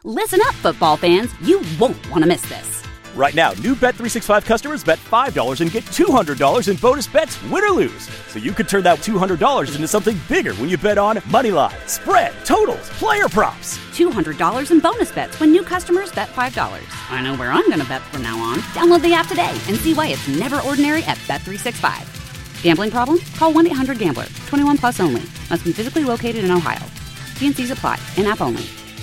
Listen up, football fans. You won't want to miss this. Right now, new Bet365 customers bet $5 and get $200 in bonus bets, win or lose. So you could turn that $200 into something bigger when you bet on money line, spread, totals, player props. $200 in bonus bets when new customers bet $5. I know where I'm going to bet from now on. Download the app today and see why it's never ordinary at Bet365. Gambling problem? Call 1-800-GAMBLER. 21 plus only. Must be physically located in Ohio. T&Cs apply. In-app only.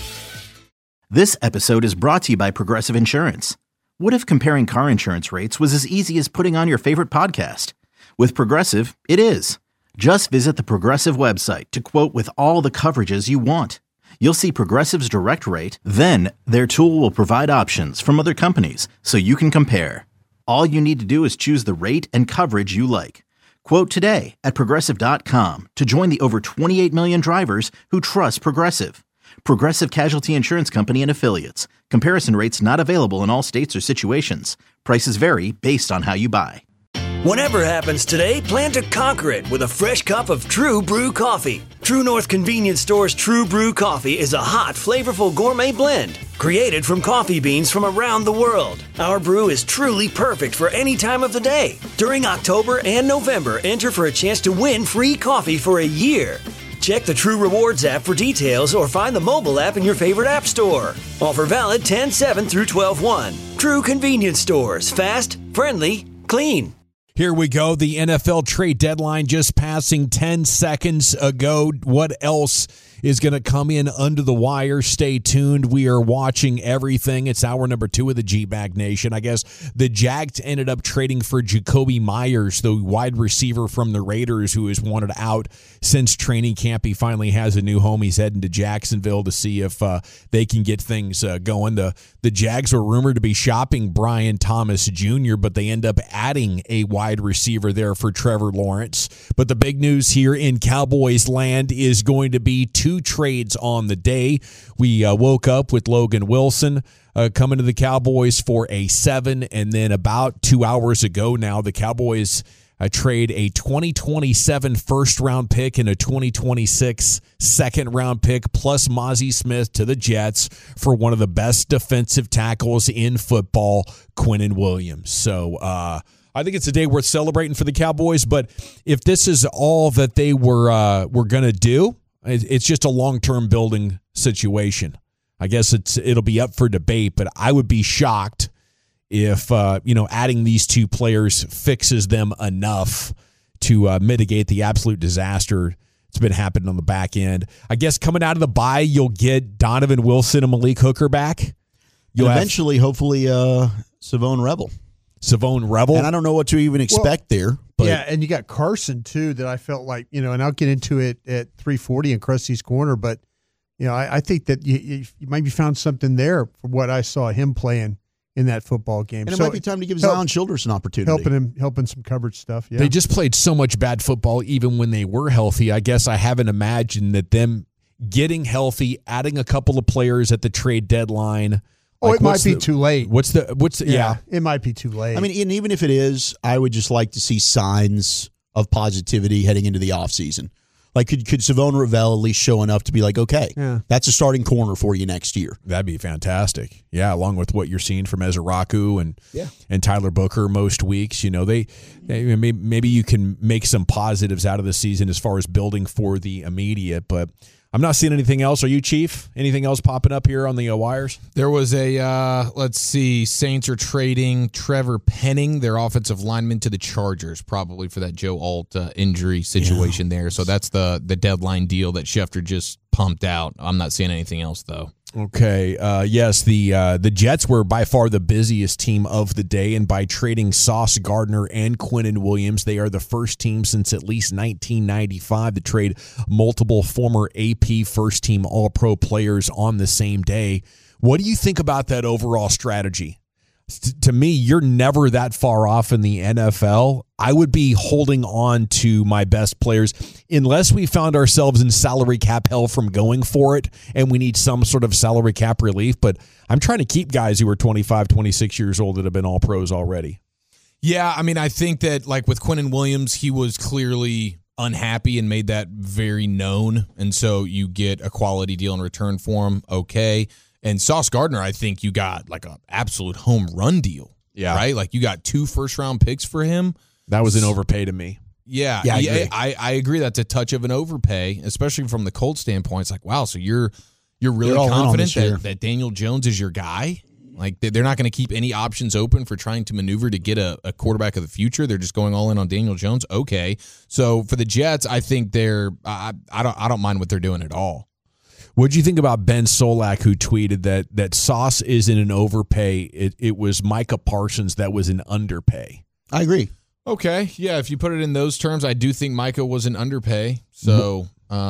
This episode is brought to you by Progressive Insurance. What if comparing car insurance rates was as easy as putting on your favorite podcast? With Progressive, it is. Just visit the Progressive website to quote with all the coverages you want. You'll see Progressive's direct rate, then their tool will provide options from other companies so you can compare. All you need to do is choose the rate and coverage you like. Quote today at Progressive.com to join the over 28 million drivers who trust Progressive. Progressive Casualty Insurance Company and Affiliates. Comparison rates not available in all states or situations. Prices vary based on how you buy. Whatever happens today, plan to conquer it with a fresh cup of True Brew coffee. True North Convenience Store's True Brew coffee is a hot, flavorful gourmet blend created from coffee beans from around the world. Our brew is truly perfect for any time of the day. During October and November, enter for a chance to win free coffee for a year. Check the True Rewards app for details or find the mobile app in your favorite app store. Offer valid 10/7 through 12/1. True Convenience Stores. Fast, friendly, clean. Here we go. The NFL trade deadline just passing 10 seconds ago. What else is going to come in under the wire? Stay tuned. We are watching everything. It's hour number 2 of the G-Bag Nation. I guess the Jags ended up trading for Jacoby Myers, the wide receiver from the Raiders who has wanted out since training camp. He finally has a new home. He's heading to Jacksonville to see if they can get things going. The Jags were rumored to be shopping Brian Thomas Jr., but they end up adding a wide receiver there for Trevor Lawrence. But the big news here in Cowboys land is going to be 2 trades on the day. We woke up with Logan Wilson coming to the Cowboys for a 7, and then about 2 hours ago now, the Cowboys trade a 2027 first-round pick and a 2026 second-round pick plus Mozzie Smith to the Jets for one of the best defensive tackles in football, Quinnen Williams. So I think it's a day worth celebrating for the Cowboys, but if this is all that they were going to do, it's just a long-term building situation. I guess it'll be up for debate, but I would be shocked if adding these 2 players fixes them enough to mitigate the absolute disaster that's been happening on the back end. I guess coming out of the bye, you'll get Donovan Wilson and Malik Hooker back. You'll eventually, hopefully, Savone Rebel. Savone Rebel. And I don't know what to even expect there. But yeah, and you got Carson, too, that I felt like, and I'll get into it at 340 in Krusty's Corner, but, I think that you maybe found something there for what I saw him playing in that football game. And it might be time to give Zion Childress an opportunity. Helping some coverage stuff. Yeah. They just played so much bad football even when they were healthy. I guess I haven't imagined that them getting healthy, adding a couple of players at the trade deadline. It might be too late. Yeah, it might be too late. I mean, and even if it is, I would just like to see signs of positivity heading into the offseason. Like, could Savone Rebel at least show enough to be like, okay, that's a starting corner for you next year? That'd be fantastic. Yeah, along with what you're seeing from Ezra Raku and Tyler Booker most weeks. Maybe you can make some positives out of the season as far as building for the immediate, but I'm not seeing anything else. Are you, Chief? Anything else popping up here on the wires? There was a, Saints are trading Trevor Penning, their offensive lineman, to the Chargers, probably for that Joe Alt injury situation there. So that's the deadline deal that Schefter just pumped out. I'm not seeing anything else, though. Okay. Yes, the Jets were by far the busiest team of the day, and by trading Sauce Gardner and Quinnen Williams, they are the first team since at least 1995 to trade multiple former AP first-team All-Pro players on the same day. What do you think about that overall strategy? To me, you're never that far off in the NFL. I would be holding on to my best players unless we found ourselves in salary cap hell from going for it and we need some sort of salary cap relief. But I'm trying to keep guys who are 25, 26 years old that have been all pros already. Yeah, I mean, I think that like with Quinnen Williams, he was clearly unhappy and made that very known. And so you get a quality deal in return for him. Okay. And Sauce Gardner, I think you got like an absolute home run deal. Yeah. Right? Like you got 2 first-round picks for him. That was an overpay to me. Yeah. I agree. That's a touch of an overpay, especially from the Colts standpoint. It's like, wow, so you're really confident that Daniel Jones is your guy? Like they're not going to keep any options open for trying to maneuver to get a quarterback of the future. They're just going all in on Daniel Jones. Okay. So for the Jets, I think I don't mind what they're doing at all. What do you think about Ben Solak, who tweeted that Sauce isn't an overpay? It was Micah Parsons that was an underpay. I agree. Okay, yeah. If you put it in those terms, I do think Micah was an underpay. So,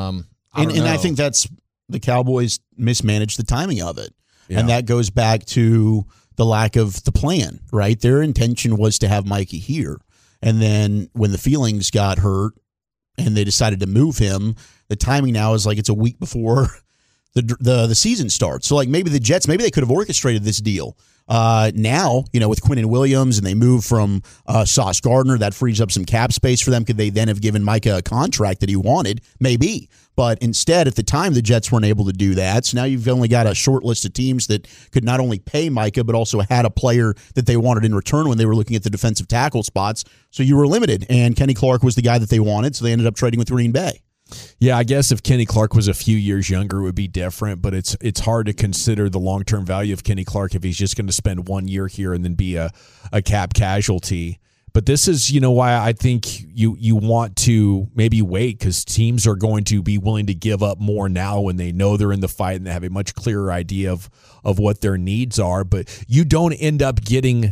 I think that's the Cowboys mismanaged the timing of it, and that goes back to the lack of the plan. Right, their intention was to have Mikey here, and then when the feelings got hurt and they decided to move him, the timing now is like it's a week before the season starts. So like maybe the Jets, maybe they could have orchestrated this deal. Now, with Quinnen Williams and they move from Sauce Gardner, that frees up some cap space for them. Could they then have given Micah a contract that he wanted? Maybe. But instead, at the time, the Jets weren't able to do that. So now you've only got a short list of teams that could not only pay Micah, but also had a player that they wanted in return when they were looking at the defensive tackle spots. So you were limited. And Kenny Clark was the guy that they wanted, so they ended up trading with Green Bay. Yeah, I guess if Kenny Clark was a few years younger, it would be different, but it's hard to consider the long-term value of Kenny Clark if he's just going to spend 1 year here and then be a cap casualty. But this is, why I think you want to maybe wait, because teams are going to be willing to give up more now when they know they're in the fight and they have a much clearer idea of what their needs are. But you don't end up getting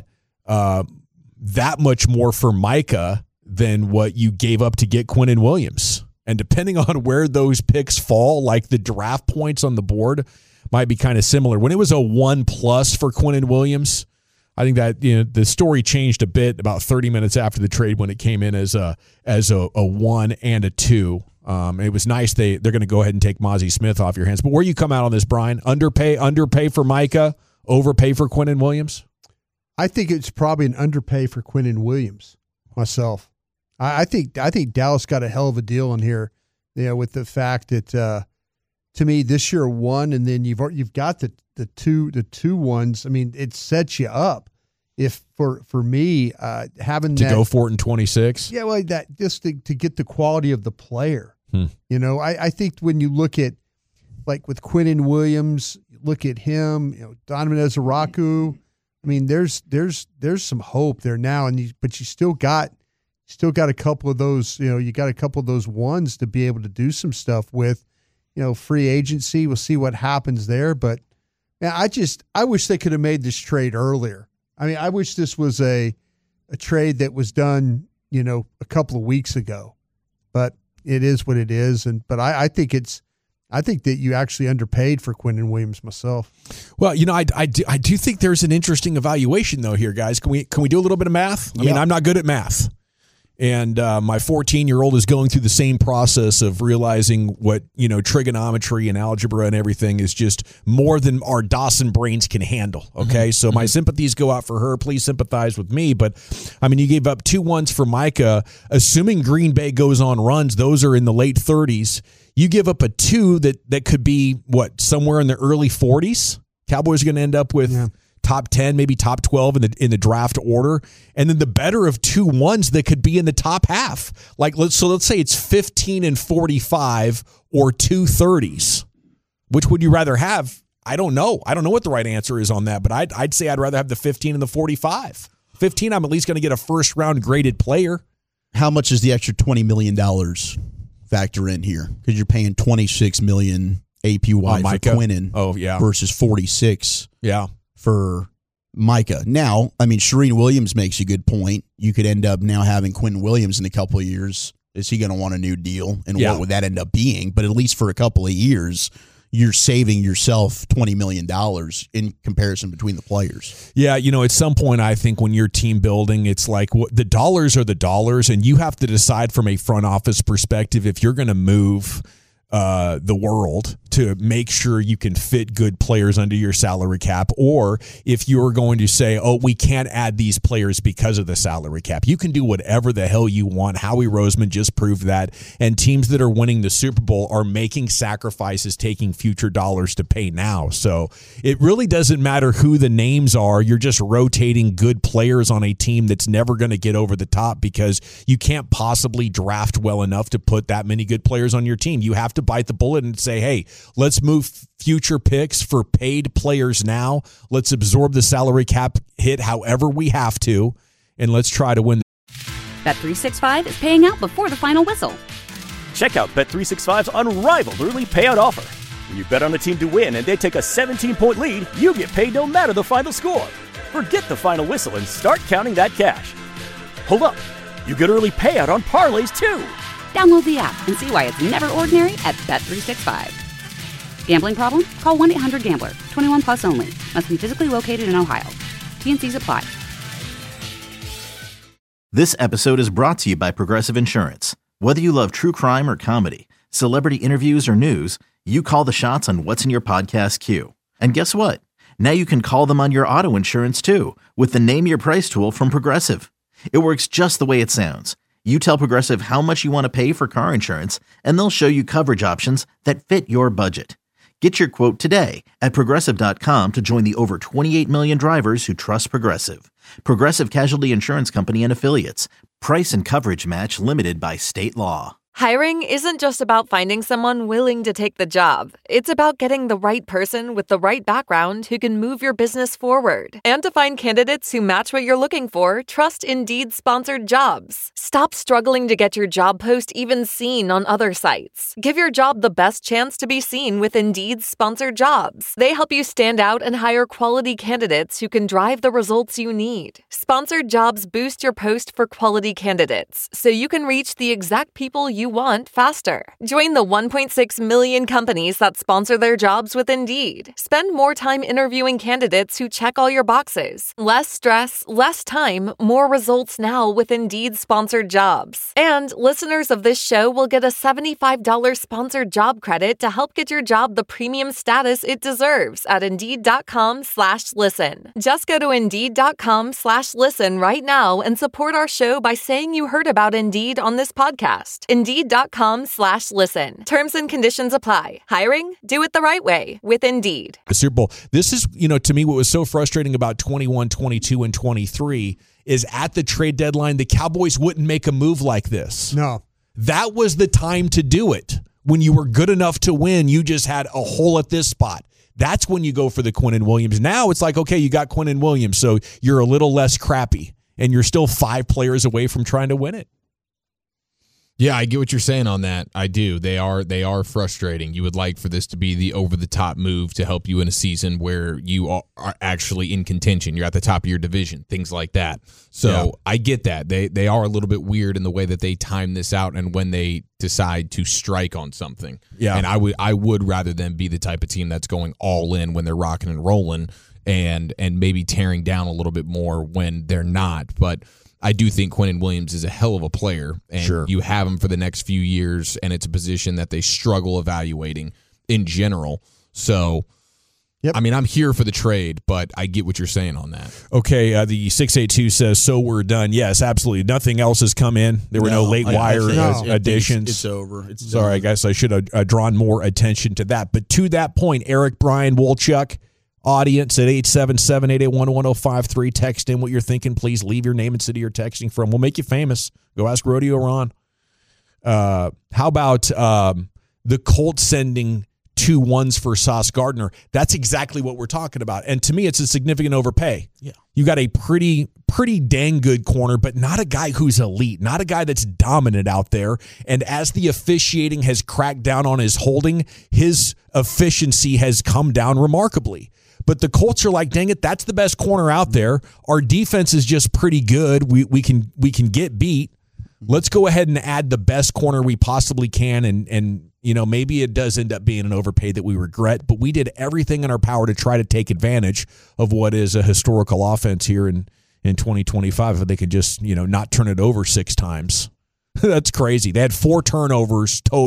that much more for Micah than what you gave up to get Quinnen Williams. And depending on where those picks fall, like the draft points on the board might be kind of similar. When it was a 1+ for Quinnen Williams, I think that the story changed a bit about 30 minutes after the trade when it came in as a 1 and a 2. It was nice they're going to go ahead and take Mozzie Smith off your hands. But where you come out on this, Brian? Underpay for Micah, overpay for Quinnen Williams? I think it's probably an underpay for Quinnen Williams myself. I think Dallas got a hell of a deal in here, with the fact that to me this year 1, and then you've got the two ones. I mean, it sets you up. If for me having to go for it in 26, yeah, well, that just to get the quality of the player. I think when you look at like with Quinnen Williams, look at him, Donovan Ezeraku. I mean, there's some hope there now, but you still got a couple of those, you got a couple of those ones to be able to do some stuff with, free agency. We'll see what happens there. But man, I wish they could have made this trade earlier. I mean, I wish this was a trade that was done, a couple of weeks ago, but it is what it is. But I think that you actually underpaid for Quinnen Williams myself. Well, I do think there's an interesting evaluation though here, guys. Can we do a little bit of math? I mean, I'm not good at math. And my 14-year-old is going through the same process of realizing what, trigonometry and algebra and everything is just more than our Dawson brains can handle. Okay. So my sympathies go out for her. Please sympathize with me. But I mean, you gave up 2 1s for Micah, assuming Green Bay goes on runs. Those are in the late 30s. You give up a 2 that could be somewhere in the early 40s. Cowboys are going to end up with top 10, maybe top 12 in the draft order, and then the better of 2 1s that could be in the top half. Like let's say it's 15 and 45 or 2 30s. Which would you rather have? I don't know. I don't know what the right answer is on that, but I'd say I'd rather have the 15 and the 45. 15, I'm at least going to get a first round graded player. How much is the extra $20 million factor in here? Because you're paying $26 million APY for Quinnen. Oh yeah, versus 46. Yeah. For Micah. Now, I mean, Shereen Williams makes a good point. You could end up now having Quinnen Williams in a couple of years. Is he going to want a new deal? And what would that end up being? But at least for a couple of years, you're saving yourself $20 million in comparison between the players. Yeah, at some point, I think when you're team building, it's like the dollars are the dollars, and you have to decide from a front office perspective if you're going to move the world to make sure you can fit good players under your salary cap, or if you're going to say, oh, we can't add these players because of the salary cap. You can do whatever the hell you want. Howie Roseman just proved that, and teams that are winning the Super Bowl are making sacrifices, taking future dollars to pay now. So it really doesn't matter who the names are. You're just rotating good players on a team that's never going to get over the top because you can't possibly draft well enough to put that many good players on your team. You have to bite the bullet and say, hey, let's move future picks for paid players now. Let's absorb the salary cap hit however we have to, and let's try to win. Bet365 is paying out before the final whistle. Check out Bet365's unrivaled early payout offer. When you bet on a team to win and they take a 17-point lead, you get paid no matter the final score. Forget the final whistle and start counting that cash. Hold up. You get early payout on parlays, too. Download the app and see why it's never ordinary at Bet365. Gambling problem? Call 1-800-GAMBLER. 21 plus only. Must be physically located in Ohio. T&Cs apply. This episode is brought to you by Progressive Insurance. Whether you love true crime or comedy, celebrity interviews or news, you call the shots on what's in your podcast queue. And guess what? Now you can call them on your auto insurance too with the Name Your Price tool from Progressive. It works just the way it sounds. You tell Progressive how much you want to pay for car insurance, and they'll show you coverage options that fit your budget. Get your quote today at Progressive.com to join the over 28 million drivers who trust Progressive. Progressive Casualty Insurance Company and Affiliates. Price and coverage match limited by state law. Hiring isn't just about finding someone willing to take the job. It's about getting the right person with the right background who can move your business forward. And to find candidates who match what you're looking for, trust Indeed Sponsored Jobs. Stop struggling to get your job post even seen on other sites. Give your job the best chance to be seen with Indeed Sponsored Jobs. They help you stand out and hire quality candidates who can drive the results you need. Sponsored Jobs boost your post for quality candidates, so you can reach the exact people you want faster. Join the 1.6 million companies that sponsor their jobs with Indeed. Spend more time interviewing candidates who check all your boxes. Less stress, less time, more results now with Indeed Sponsored Jobs. And listeners of this show will get a $75 sponsored job credit to help get your job the premium status it deserves at Indeed.com/listen. Just go to Indeed.com/listen right now and support our show by saying you heard about Indeed on this podcast. Indeed.com/listen. Terms and conditions apply. Hiring? Do it the right way with Indeed. The Super Bowl. This is, to me, what was so frustrating about 21, 22, and 23 is at the trade deadline, the Cowboys wouldn't make a move like this. No. That was the time to do it. When you were good enough to win, you just had a hole at this spot. That's when you go for the Quinnen Williams. Now it's like, okay, you got Quinnen Williams, so you're a little less crappy, and you're still 5 players away from trying to win it. Yeah, I get what you're saying on that. I do. They are frustrating. You would like for this to be the over-the-top move to help you in a season where you are actually in contention. You're at the top of your division, things like that. So yeah. I get that. They are a little bit weird in the way that they time this out and when they decide to strike on something. Yeah. And I would rather them be the type of team that's going all in when they're rocking and rolling and maybe tearing down a little bit more when they're not. But I do think Quinnen Williams is a hell of a player, and you have him for the next few years, and it's a position that they struggle evaluating in general. So, I mean, I'm here for the trade, but I get what you're saying on that. Okay, the 682 says, so we're done. Yes, absolutely. Nothing else has come in. There were no late wire additions. It's over. Sorry, I guess I should have drawn more attention to that. But to that point, Eric, Brian, Wolchuk, audience at 877-881-1053. Text in what you're thinking. Please leave your name and city you're texting from. We'll make you famous. Go ask Rodeo Ron. How about the Colts sending 2 ones for Sauce Gardner? That's exactly what we're talking about. And to me, it's a significant overpay. Yeah. You got a pretty dang good corner, but not a guy who's elite, not a guy that's dominant out there. And as the officiating has cracked down on his holding, his efficiency has come down remarkably. But the Colts are like, dang it, that's the best corner out there. Our defense is just pretty good. We can get beat. Let's go ahead and add the best corner we possibly can. And maybe it does end up being an overpay that we regret. But we did everything in our power to try to take advantage of what is a historical offense here in 2025. If they could just, not turn it over 6 times. That's crazy. They had 4 turnovers total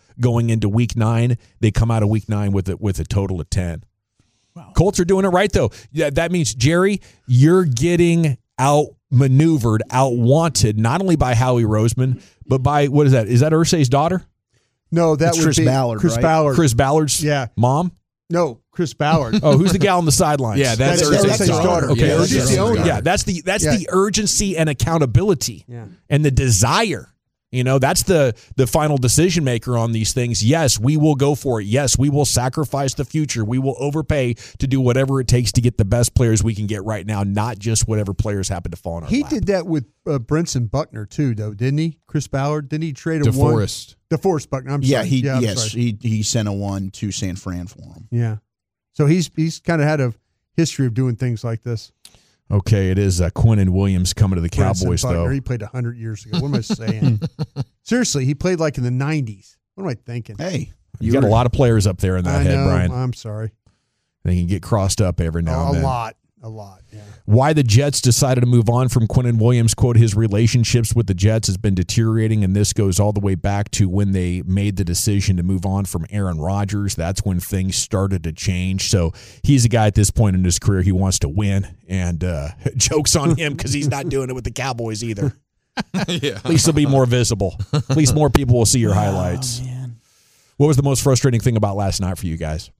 going into Week 9. They come out of Week 9 with a total of 10. Wow. Colts are doing it right, though. Yeah, that means, Jerry, you're getting outmaneuvered, outwanted, not only by Howie Roseman, but by, what is that? Is that Irsay's daughter? No, that would Chris be Ballard, Chris right? Ballard. Chris Ballard's mom? No, Chris Ballard. Oh, who's the gal on the sidelines? Yeah, that's Irsay's daughter. Okay, Yeah, she's the owner. Yeah, that's the urgency and accountability and the desire. You know, that's the final decision maker on these things. Yes, we will go for it. Yes, we will sacrifice the future. We will overpay to do whatever it takes to get the best players we can get right now, not just whatever players happen to fall in our lap. Did that with Brinson Buckner too, though, didn't he? Chris Ballard, didn't he trade a DeForest. DeForest Buckner. I'm sorry. He sent a one to San Fran for him. Yeah, so he's kind of had a history of doing things like this. Okay, it is Quinnen Williams coming to the Cowboys, Buckner, though. He played 100 years ago. What am I saying? Seriously, he played like in the 90s. What am I thinking? Hey, you got a lot of players up there in that head, Brian. I'm sorry. They can get crossed up every now and then. A lot, yeah. Why the Jets decided to move on from Quinnen Williams, quote, his relationships with the Jets has been deteriorating, and this goes all the way back to when they made the decision to move on from Aaron Rodgers. That's when things started to change. So he's a guy at this point in his career, he wants to win, and joke's on him because he's not doing it with the Cowboys either. At least he'll be more visible. At least more people will see your highlights. Man. What was the most frustrating thing about last night for you guys?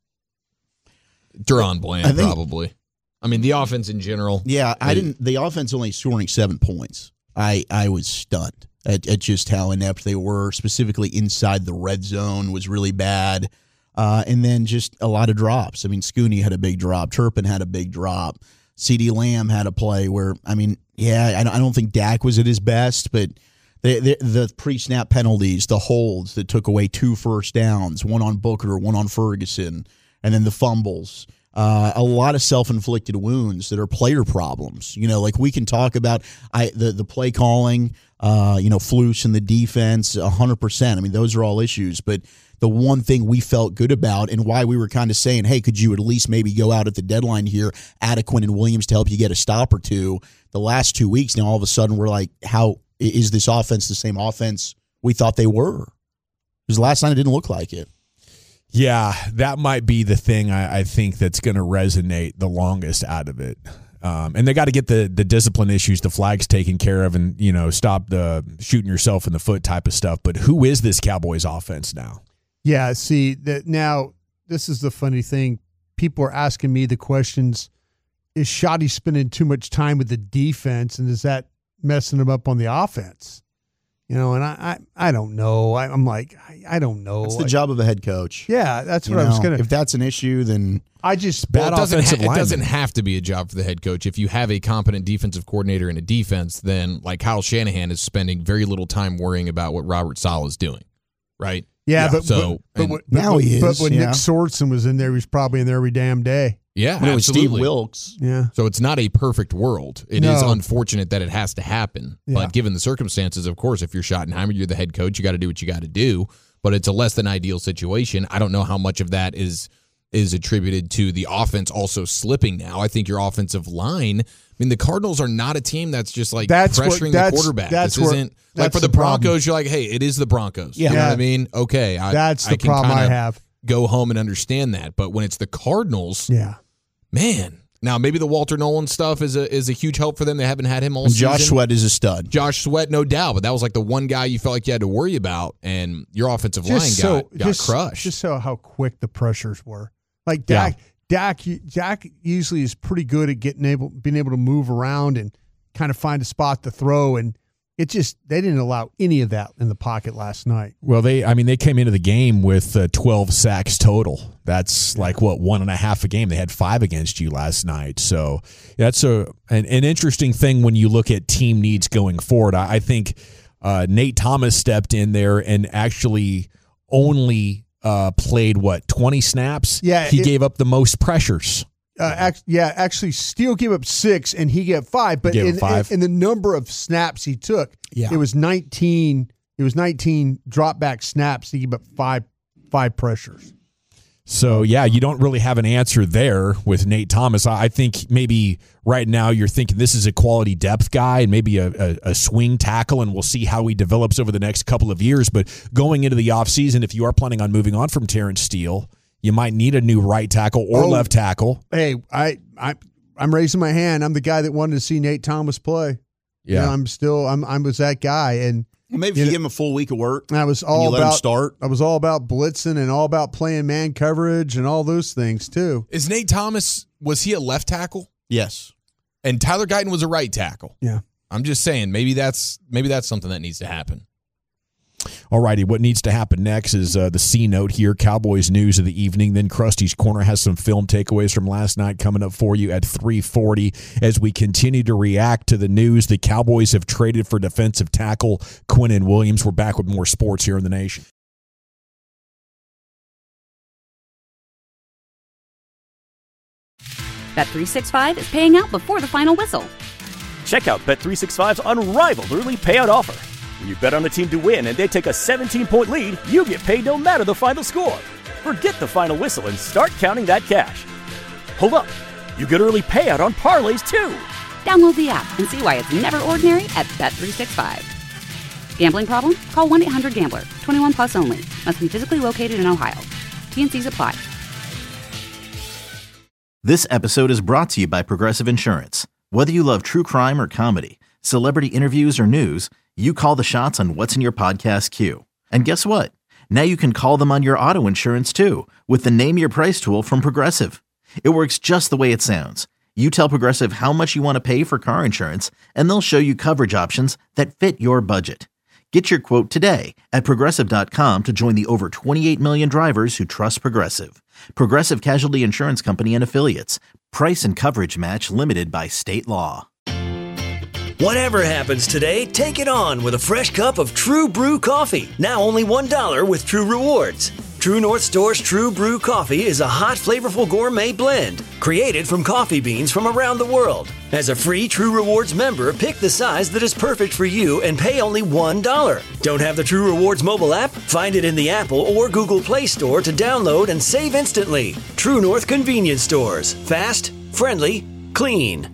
Deron Bland, probably. I mean, the offense in general. Yeah, the offense only scoring 7 points. I was stunned at just how inept they were, specifically inside the red zone was really bad. And then just a lot of drops. I mean, Scooney had a big drop. Turpin had a big drop. CeeDee Lamb had a play where, I mean, I don't think Dak was at his best, but the pre-snap penalties, the holds that took away 2 first downs, one on Booker, one on Ferguson, and then the fumbles. A lot of self-inflicted wounds that are player problems. You know, like we can talk about the play calling, Flus and the defense, 100%. I mean, those are all issues. But the one thing we felt good about and why we were kind of saying, hey, could you at least maybe go out at the deadline here, add a Quinnen Williams to help you get a stop or two? The last 2 weeks now, all of a sudden, we're like, how is this offense the same offense we thought they were? Because last night it didn't look like it. Yeah, that might be the thing I think that's going to resonate the longest out of it. And they got to get the discipline issues, the flags taken care of, and stop the shooting yourself in the foot type of stuff. But who is this Cowboys offense now? Yeah, see, now this is the funny thing. People are asking me the questions, is Shoddy spending too much time with the defense, and is that messing him up on the offense? And I don't know. I'm like, I don't know. It's the job of a head coach. Yeah, that's what I was going to. If that's an issue, then it doesn't have to be a job for the head coach. If you have a competent defensive coordinator in a defense, then like Kyle Shanahan is spending very little time worrying about what Robert Saleh is doing, right? Yeah, but now he is. But when Nick Swardson was in there, he was probably in there every damn day. Yeah, absolutely. It was Steve Wilkes. Yeah. So it's not a perfect world. It is unfortunate that it has to happen. Yeah. But given the circumstances, of course, if you're Schottenheimer, you're the head coach, you got to do what you got to do. But it's a less than ideal situation. I don't know how much of that is attributed to the offense also slipping now. I think your offensive line, I mean, the Cardinals are not a team that's just like pressuring the quarterback. This isn't like for the Broncos, you're like, hey, it is the Broncos. Yeah. You know what I mean? Okay. That's the problem I have. Go home and understand that. But when it's the Cardinals, man. Now, maybe the Walter Nolan stuff is a huge help for them. They haven't had him all season. Josh Sweat is a stud. Josh Sweat, no doubt. But that was like the one guy you felt like you had to worry about, and your offensive line got crushed. Just so how quick the pressures were. Like Dak usually is pretty good at being able to move around and kind of find a spot to throw, and they didn't allow any of that in the pocket last night. Well, they came into the game with 12 sacks total. That's like 1.5 a game. They had 5 against you last night. So that's an interesting thing when you look at team needs going forward. I think Nate Thomas stepped in there and actually only played 20 snaps. Yeah, he gave up the most pressures. Actually, Steele gave up 6 and he gave 5. But in the number of snaps he took, it was 19. It was 19 drop back snaps. He gave up 5 pressures. So, yeah, you don't really have an answer there with Nate Thomas. I think maybe right now you're thinking this is a quality depth guy and maybe a swing tackle, and we'll see how he develops over the next couple of years. But going into the offseason, if you are planning on moving on from Terrence Steele, you might need a new right tackle or left tackle. Hey, I'm raising my hand. I'm the guy that wanted to see Nate Thomas play. Yeah, I was that guy, and maybe if you give him a full week of work, I was all let him start. I was all about blitzing and all about playing man coverage and all those things too. Is Nate Thomas, was he a left tackle? Yes, and Tyler Guyton was a right tackle. Yeah, I'm just saying maybe that's something that needs to happen. All righty, what needs to happen next is the C note here, Cowboys news of the evening. Then Krusty's Corner has some film takeaways from last night coming up for you at 3:40 as we continue to react to the news. The Cowboys have traded for defensive tackle Quinnen Williams. We're back with more sports here in the nation. Bet365 is paying out before the final whistle. Check out Bet365's unrivaled early payout offer. When you bet on a team to win and they take a 17-point lead, you get paid no matter the final score. Forget the final whistle and start counting that cash. Hold up. You get early payout on parlays, too. Download the app and see why it's never ordinary at Bet365. Gambling problem? Call 1-800-GAMBLER. 21 plus only. Must be physically located in Ohio. T&Cs apply. This episode is brought to you by Progressive Insurance. Whether you love true crime or comedy, celebrity interviews or news, you call the shots on what's in your podcast queue. And guess what? Now you can call them on your auto insurance too with the Name Your Price tool from Progressive. It works just the way it sounds. You tell Progressive how much you want to pay for car insurance, and they'll show you coverage options that fit your budget. Get your quote today at Progressive.com to join the over 28 million drivers who trust Progressive. Progressive Casualty Insurance Company and Affiliates. Price and coverage match limited by state law. Whatever happens today, take it on with a fresh cup of True Brew coffee. Now only $1 with True Rewards. True North Store's True Brew coffee is a hot, flavorful gourmet blend created from coffee beans from around the world. As a free True Rewards member, pick the size that is perfect for you and pay only $1. Don't have the True Rewards mobile app? Find it in the Apple or Google Play Store to download and save instantly. True North Convenience Stores. Fast, friendly, clean.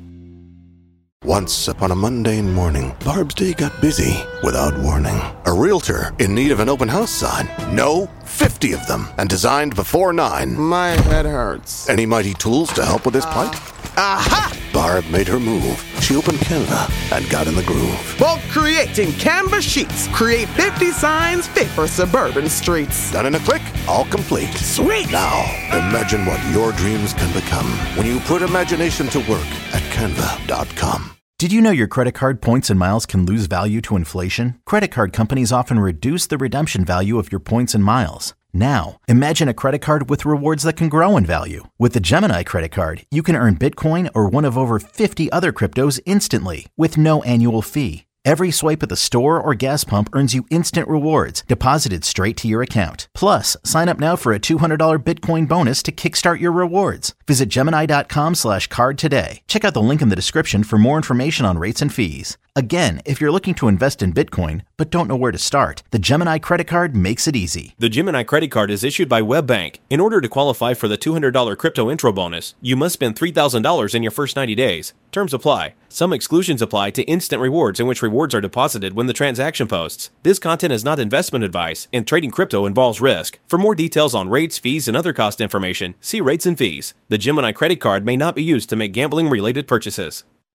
Once upon a mundane morning, Barb's day got busy without warning. A realtor in need of an open house sign. No, 50 of them, and designed before 9. My head hurts. Any mighty tools to help with this plight? Aha! Barb made her move. She opened Canva and got in the groove. Bulk creating Canva sheets. Create 50 signs fit for suburban streets. Done in a click, all complete. Sweet! Now, imagine what your dreams can become when you put imagination to work at Canva.com. Did you know your credit card points and miles can lose value to inflation? Credit card companies often reduce the redemption value of your points and miles. Now, imagine a credit card with rewards that can grow in value. With the Gemini credit card, you can earn Bitcoin or one of over 50 other cryptos instantly with no annual fee. Every swipe at the store or gas pump earns you instant rewards deposited straight to your account. Plus, sign up now for a $200 Bitcoin bonus to kickstart your rewards. Visit Gemini.com/card today. Check out the link in the description for more information on rates and fees. Again, if you're looking to invest in Bitcoin but don't know where to start, the Gemini credit card makes it easy. The Gemini credit card is issued by WebBank. In order to qualify for the $200 crypto intro bonus, you must spend $3,000 in your first 90 days. Terms apply. Some exclusions apply to instant rewards in which rewards are deposited when the transaction posts. This content is not investment advice, and trading crypto involves risk. For more details on rates, fees, and other cost information, see rates and fees. The Gemini credit card may not be used to make gambling-related purchases.